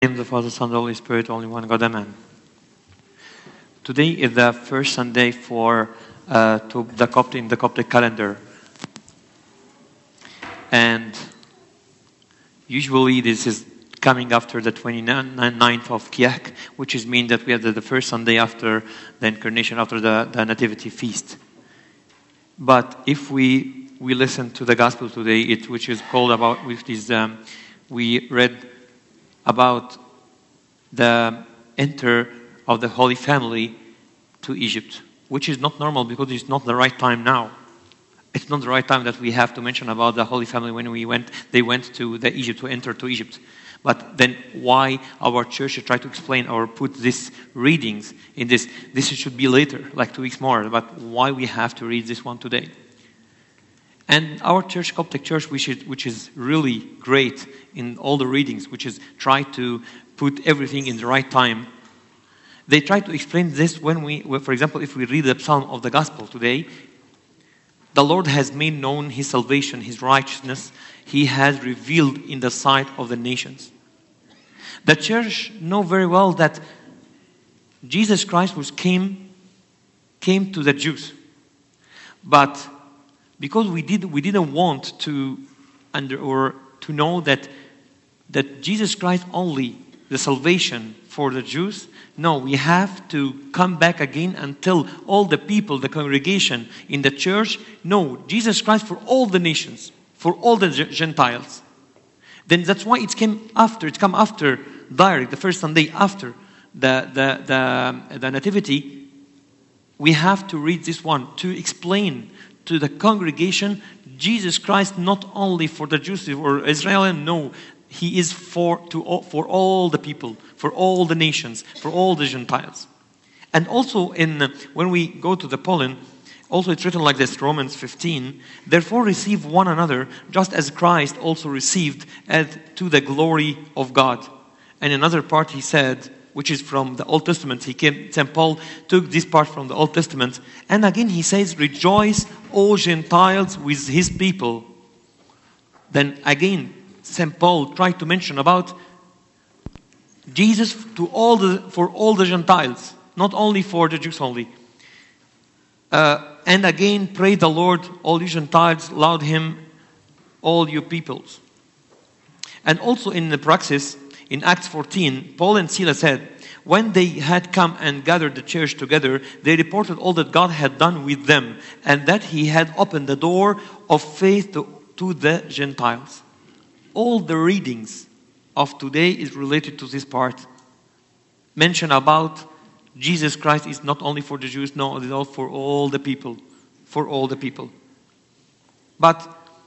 In the Father, Son, and the Holy Spirit, only one God, Amen. Today is the first Sunday for in the Coptic calendar, and usually this is coming after the 29th of Kiahk, which is mean that we have the first Sunday after the Incarnation, after the Nativity feast. But if we listen to the Gospel today, we read about the enter of the Holy Family to Egypt, which is not normal because it's not the right time now. It's not the right time that we have to mention about the Holy Family when they went to Egypt, to enter to Egypt. But then why our church should try to explain or put these readings in this? This should be later, like 2 weeks more. But why we have to read this one today? And our church, Coptic Church, which is really great in all the readings, which is try to put everything in the right time. They try to explain this for example, if we read the Psalm of the Gospel today, the Lord has made known His salvation, His righteousness. He has revealed in the sight of the nations. The church know very well that Jesus Christ came to the Jews, but because we didn't want to know that Jesus Christ only the salvation for the Jews. No, we have to come back again and tell all the people, the congregation in the church, no, Jesus Christ for all the nations, for all the Gentiles. Then that's why it come after direct, the first Sunday after the Nativity. We have to read this one to explain to the congregation Jesus Christ not only for the Jews or Israel, no, He is for all the people, for all the nations, for all the Gentiles. And also when we go to the Poland, also it's written like this, Romans 15, therefore receive one another, just as Christ also received to the glory of God. And another part he said, which is from the Old Testament, St. Paul took this part from the Old Testament, and again he says, rejoice, O Gentiles, with his people. Then again, St. Paul tried to mention about Jesus for all the Gentiles, not only for the Jews only. And again, pray the Lord, all you Gentiles, laud Him, all you peoples. And also in the praxis, in Acts 14, Paul and Silas said, when they had come and gathered the church together, they reported all that God had done with them, and that He had opened the door of faith to the Gentiles. All the readings of today is related to this part. Mention about Jesus Christ is not only for the Jews, no, it is all for all the people. For all the people. But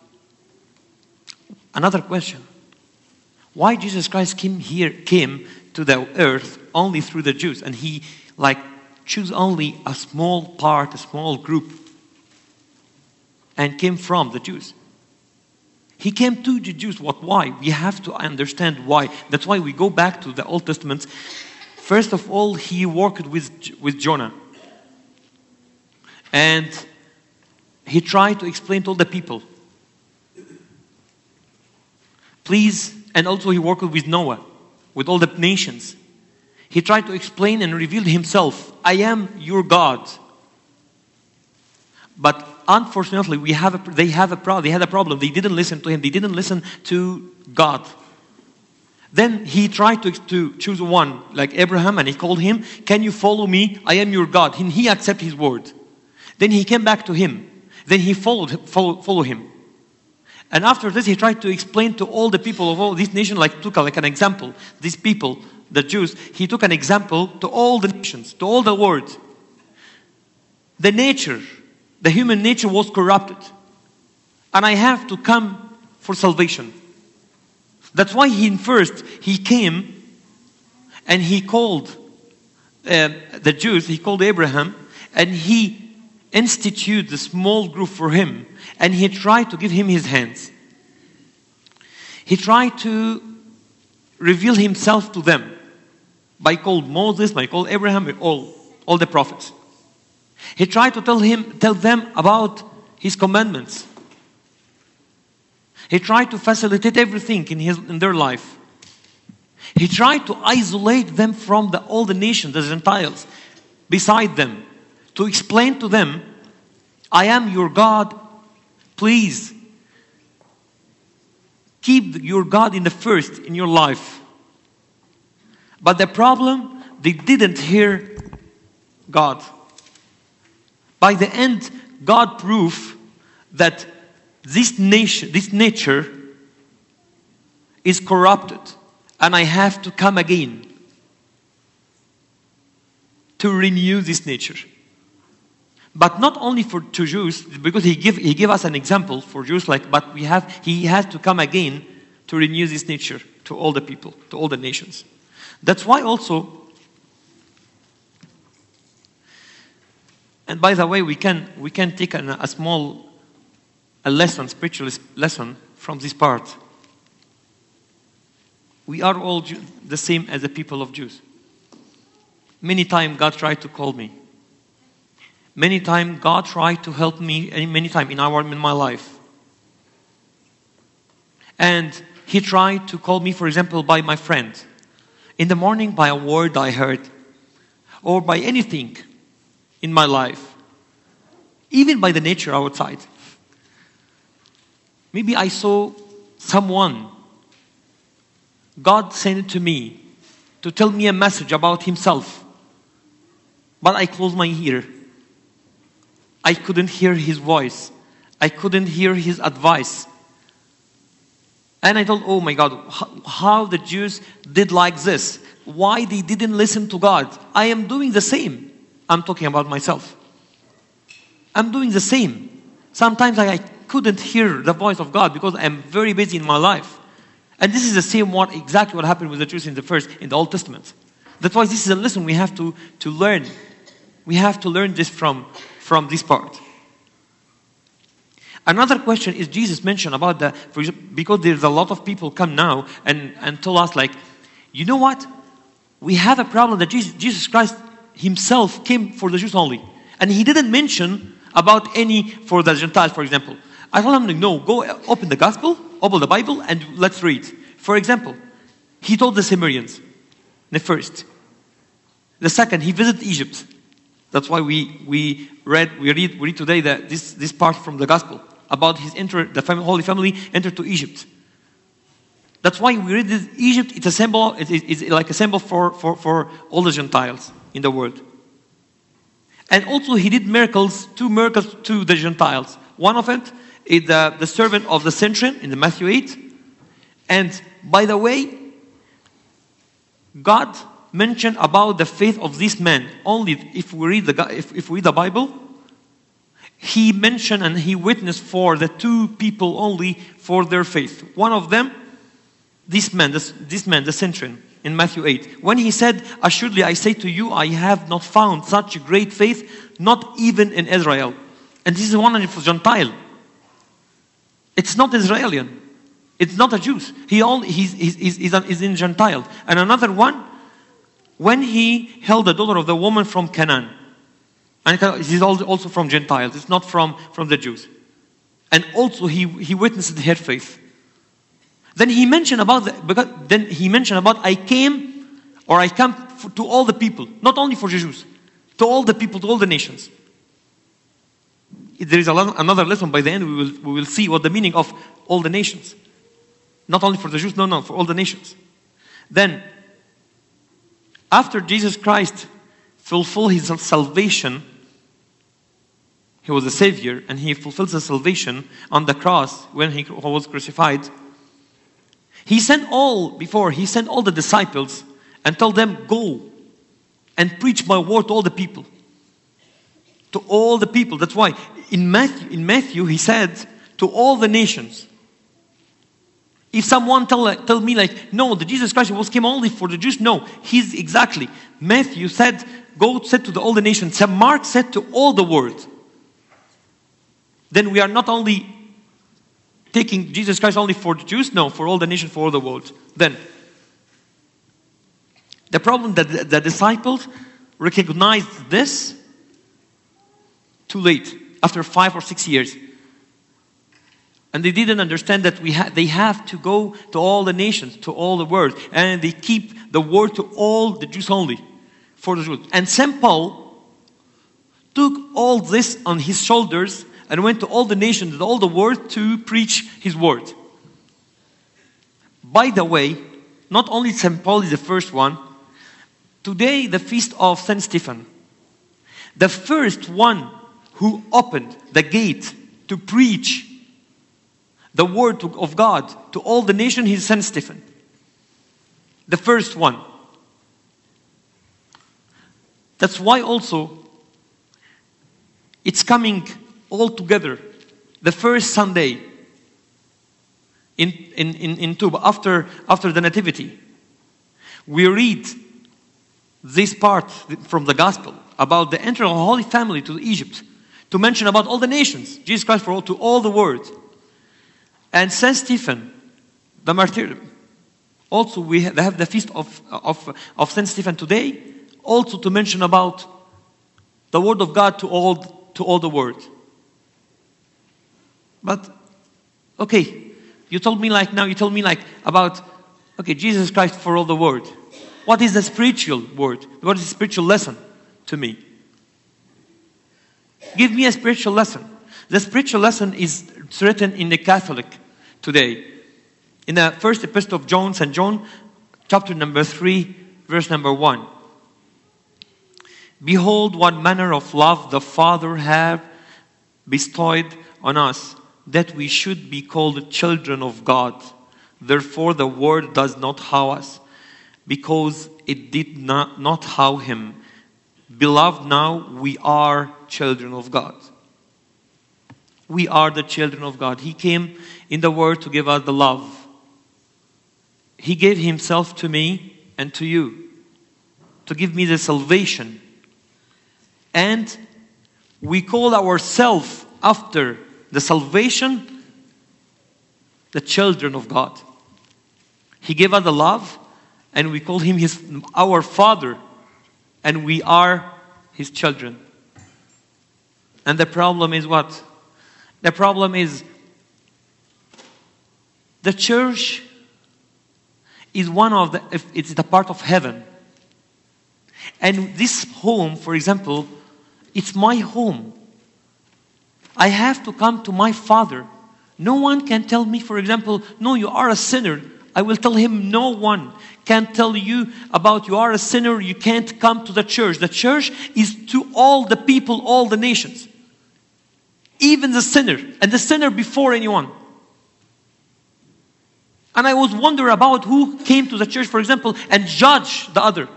another question. Why Jesus Christ came to the earth only through the Jews? And He choose only a small part, a small group, and came from the Jews. He came to the Jews. Why? We have to understand why. That's why we go back to the Old Testament. First of all, He worked with Jonah. And He tried to explain to all the people. Please, and also He worked with Noah, with all the nations. He tried to explain and reveal Himself. I am your God. But unfortunately, they had a problem. They didn't listen to Him. They didn't listen to God. Then He tried to choose one, like Abraham, and He called him, can you follow me? I am your God. And he accepted His word. Then He came back to him. Then he followed him. And after this, He tried to explain to all the people of all these nations, took an example. These people, the Jews, He took an example to all the nations, to all the world. The human nature was corrupted. And I have to come for salvation. That's why He came and He called the Jews, He called Abraham, and He instituted a small group for him, and He tried to give him His hands. He tried to reveal Himself to them by called Moses, by called Abraham, by all the prophets. He tried to tell them about His commandments. He tried to facilitate everything in their life. He tried to isolate them from all the nations, the Gentiles, beside them, to explain to them, I am your God, please keep your God in the first in your life. But the problem, they didn't hear God. By the end, God proved that this nature is corrupted, and I have to come again to renew this nature. But not only to Jews, because he gave us an example for Jews, but he has to come again to renew this nature to all the people, to all the nations. That's why also, and by the way, we can take a small spiritual lesson from this part. We are all the same as the people of Jews. Many times God tried to call me. Many times God tried to help me, and many times in my life. And He tried to call me, for example, by my friend. In the morning, by a word I heard. Or by anything in my life. Even by the nature outside. Maybe I saw someone. God sent it to me to tell me a message about Himself. But I closed my ear. I couldn't hear His voice. I couldn't hear His advice. And I thought, oh my God, how the Jews did like this. Why they didn't listen to God. I am doing the same. I'm talking about myself. I'm doing the same. Sometimes I couldn't hear the voice of God because I'm very busy in my life. And this is the same exactly what happened with the Jews in the Old Testament. That's why this is a lesson we have to learn. We have to learn this from this part. Another question is Jesus mentioned about because there's a lot of people come now and tell us you know what? We have a problem that Jesus Christ Himself came for the Jews only. And He didn't mention about any for the Gentiles, for example. I told him, no, go open the Gospel, open the Bible, and let's read. For example, He told the Samaritans, the first. The second, He visited Egypt. That's why we read today this part from the Gospel about Holy Family entered to Egypt. That's why we read this. Egypt. It's a symbol. It's like a symbol for all the Gentiles in the world. And also He did two miracles to the Gentiles. One of it is the servant of the centurion in the Matthew 8. And by the way, God mentioned about the faith of this man. Only if we read the Bible, He mentioned and He witnessed for the two people only for their faith. One of them, this man, the centurion in Matthew 8. When he said, assuredly I say to you, I have not found such great faith, not even in Israel. And this is one for Gentile. It's not Israeli. It's not a Jew. He's in Gentile. And another one, when He held the daughter of the woman from Canaan. And he's also from Gentiles. It's not from the Jews. And also he witnessed her faith. Then he mentioned about I come to all the people, not only for the Jews, to all the people, to all the nations. There is another lesson by the end. We will see what the meaning of all the nations. Not only for the Jews, no, for all the nations. Then, after Jesus Christ fulfilled His salvation, He was a Savior, and He fulfilled the salvation on the cross when He was crucified. He sent all the disciples and told them, go and preach my word to all the people. To all the people. That's why in Matthew He said, to all the nations. If someone tell me no, the Jesus Christ came only for the Jews, no, He's exactly. Matthew said to all the nations. Mark said to all the world. Then we are not only taking Jesus Christ only for the Jews, no, for all the nations, for all the world. Then, the problem that the disciples recognized this too late, after 5 or 6 years. And they didn't understand that they have to go to all the nations, to all the world. And they keep the word to all the Jews only, for the Jews. And St. Paul took all this on his shoulders and went to all the nations, to all the world, to preach his word. By the way, not only St. Paul is the first one. Today, the feast of St. Stephen. The first one who opened the gate to preach the word of God to all the nation is St. Stephen. The first one. That's why also it's coming all together. The first Sunday in Tuba, after the Nativity. We read this part from the Gospel about the entry of the Holy Family to Egypt, to mention about all the nations, Jesus Christ for all, to all the world. And St. Stephen, the martyrdom. Also, they have the feast of St. Stephen today, also to mention about the word of God to all the world. But, okay, you told me about, Jesus Christ for all the world. What is the spiritual word? What is the spiritual lesson to me? Give me a spiritual lesson. The spiritual lesson is written in the Catholic today. In the first epistle of John, St. John, chapter number 3, verse number 1. Behold, what manner of love the Father hath bestowed on us, that we should be called children of God. Therefore the world does not how us, because it did not how him. Beloved, now we are children of God. We are the children of God. He came in the world to give us the love. He gave himself to me and to you, to give me the salvation. And we call ourselves, after the salvation, the children of God. He gave us the love, and we call him our Father, and we are his children. And the problem is what? The problem is the church is it's the part of heaven. And this home, for example, it's my home. I have to come to my Father. No one can tell me, for example, no, you are a sinner. I will tell him, no one can tell you about you are a sinner, you can't come to the church. The church is to all the people, all the nations. Even the sinner, and the sinner before anyone. And I was wondering about who came to the church, for example, and judge the other.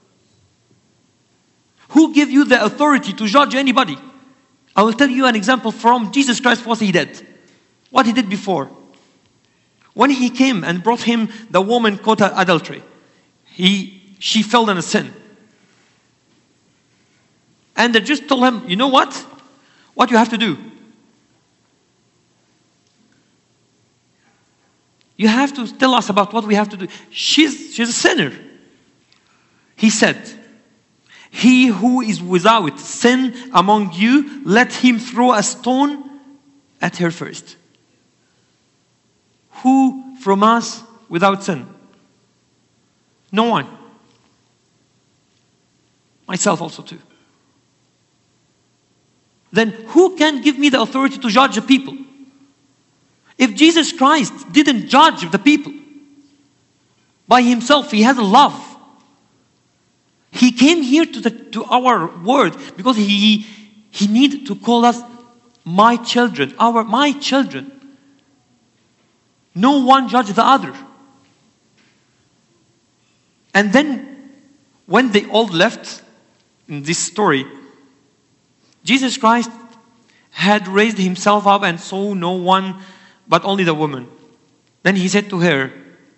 Who gave you the authority to judge anybody? I will tell you an example from Jesus Christ, what he did. What he did before. When he came and brought him the woman caught in adultery, she fell in a sin. And they just told him, you know what? What you have to do? You have to tell us about what we have to do. She's a sinner. He said, he who is without sin among you, let him throw a stone at her first. Who from us without sin? No one. Myself also too. Then who can give me the authority to judge the people? If Jesus Christ didn't judge the people by himself, he has a love. He came here to our world because he needed to call us my children, my children. No one judged the other. And then when they all left in this story, Jesus Christ had raised himself up and saw no one but only the woman. Then he said to her,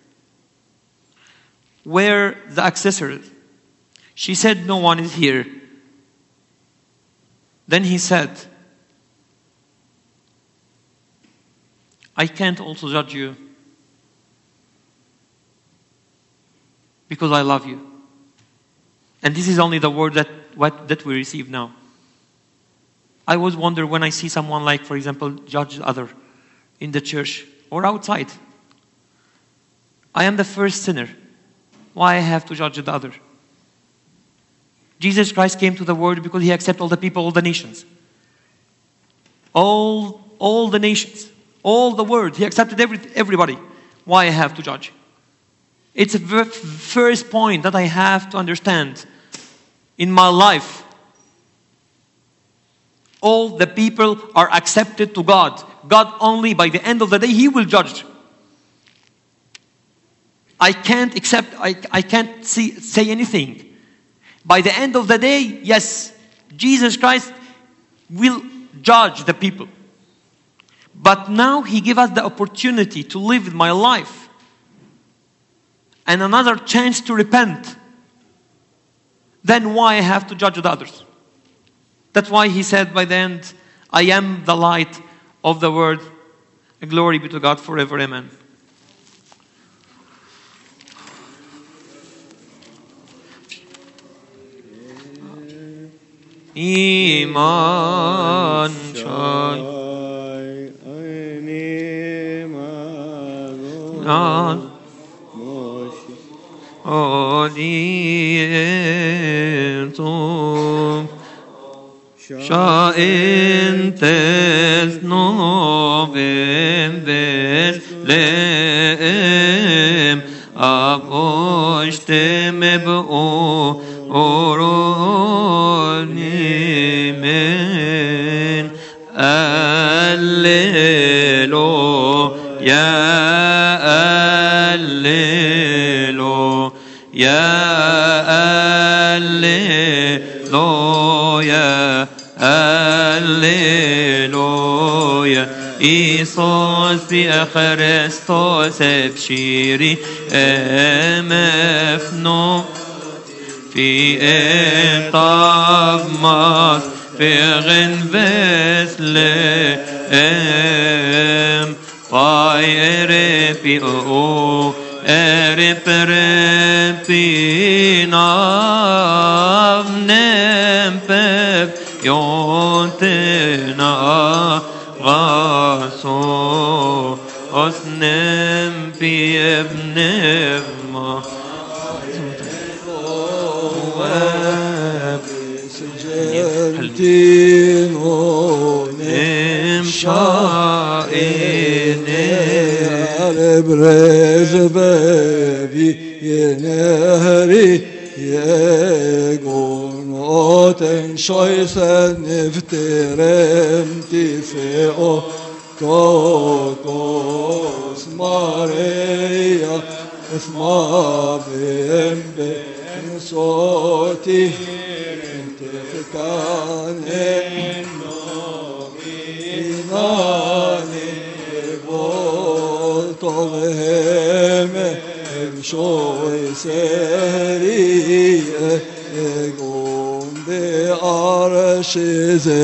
where the accessories? She said, no one is here. Then he said, I can't also judge you because I love you. And this is only the word that we receive now. I always wonder when I see someone like, for example, judge other. in the church or outside. I am the first sinner. Why I have to judge the other? Jesus Christ came to the world because he accepted all the people, all the nations. All the nations, all the world. He accepted everybody. Why I have to judge? It's the first point that I have to understand in my life. All the people are accepted to God. God only, by the end of the day, he will judge. I can't accept, I can't say anything. By the end of the day, yes, Jesus Christ will judge the people. But now he gives us the opportunity to live my life and another chance to repent. Then why I have to judge the others? That's why he said by the end, I am the light of the world. Glory be to God forever. Amen. Iman Shai Odietum Sha'intes novem Beslem Avoshtem Eb'o Oronimen Alleluia Alleluia Alleluia Alleluia Isos Christos Efshiri Emefno Fi etavmas Feren Veslem Pai erepi o erepinam Nempep yontena Vaso Osnem pi ebnema Brez bevi yeneri yegonoten shoysen nefterem tifeo kokos mareya esma bembe soti tefkane inane Toveme shoy seri egonde arşize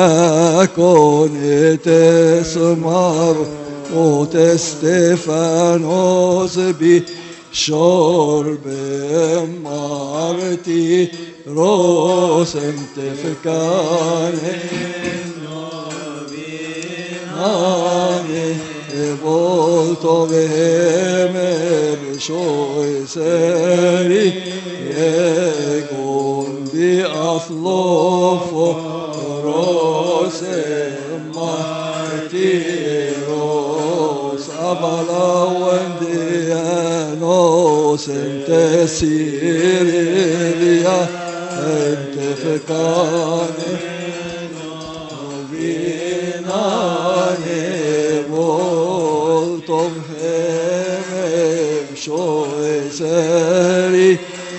yakonetes mar ot Stefanos bi shorbe marti rosem tefkane volto veheme shoy seri egon bi aflofo rose martiros abala wendianos entesiria entefekane vinane volto shoy seri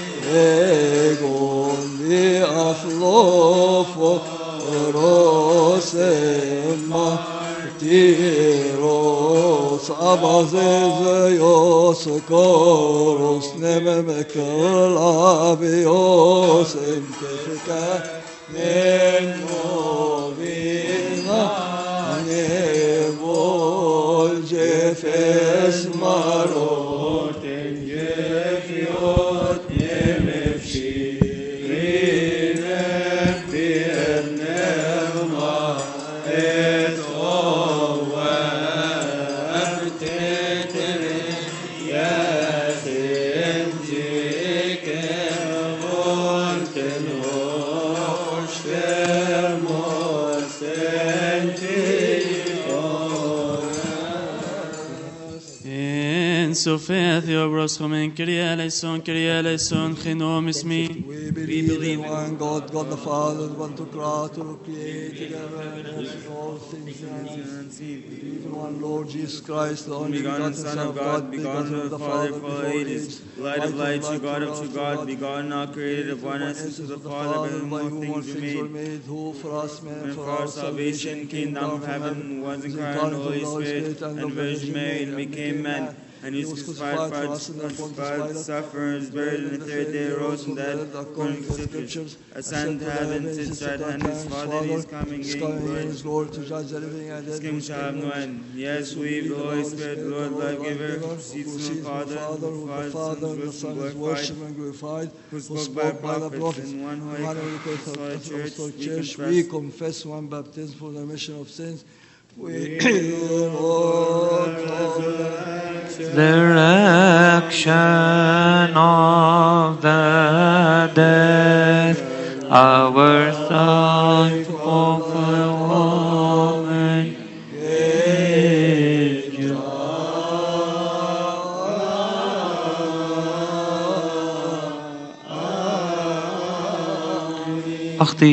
egon di aflofo rose martiros abazezeyos koros nememekalabios entefika nenovina nevol jefes marot enjefiot nemefshirine biennema et owen Sophia, Theobros, Homen, Kyrie eleison, Genom ismi. We believe in one God, God the Father, the one to Creator, who created heaven and earth, all things unseen. We believe in one Lord Jesus Christ, the only begotten Son of God, begotten of the Father before ages, light of light, true God of true God, begotten, not created, of one essence of the Father, by whom all things were made, who for us men, and for our salvation came down from heaven, was incarnate of the Holy Spirit, and the Virgin Mary, and became man. And he was crucified for us, crucified, suffered, was buried, and the third day arose from the dead, according to the Scriptures, ascended to heaven, sits right hand of his Father, and he is coming in his glory to judge the living and the dead. His kingdom shall have no end. Yes, we, the Holy Spirit, the Lord, life-giver, who proceeds from the Father, who the Father, and the Son is worshipped and glorified, who spoke by the prophets, in one holy Catholic Church, we confess one baptism for the remission of sins. We The resurrection of the dead, our thankful woman, أختي